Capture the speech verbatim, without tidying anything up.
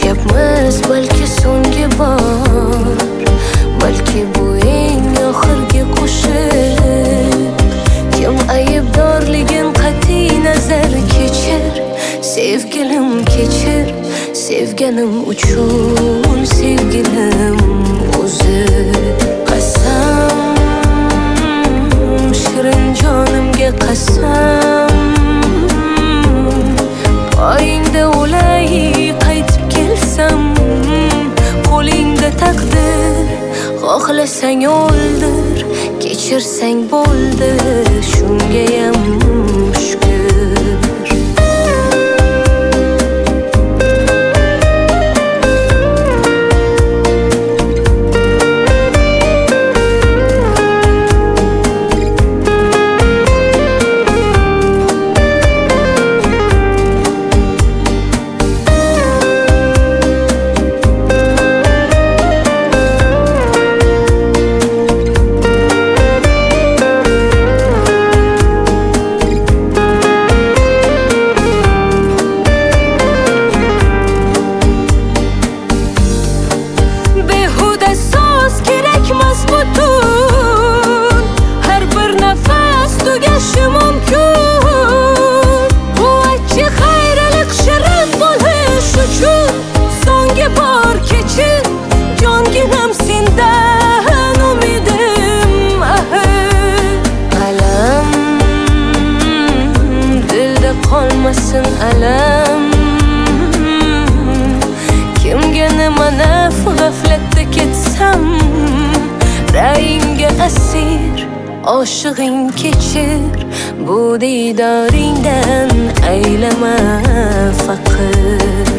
Gapimiz balki so'nggi bor, balki bu eng oxirgi qo'shiq. Kim aybdorligin qat'iy nazar kechir, sevgilim kechir, sevganim uchun sevgilim o'zi. Qasam, shirin jonimga qasam, poyingda o'lay qaytib kelsam, qo'lingda taqdir, xohlasang o'ldir, kechirsang bo'ldi, shungayam shukr. Qolmasin alam, kimga nima naf g'aflatda ketsam, rayingga asir, oshig'ing kechir, bu diydoringdan aylama faqir.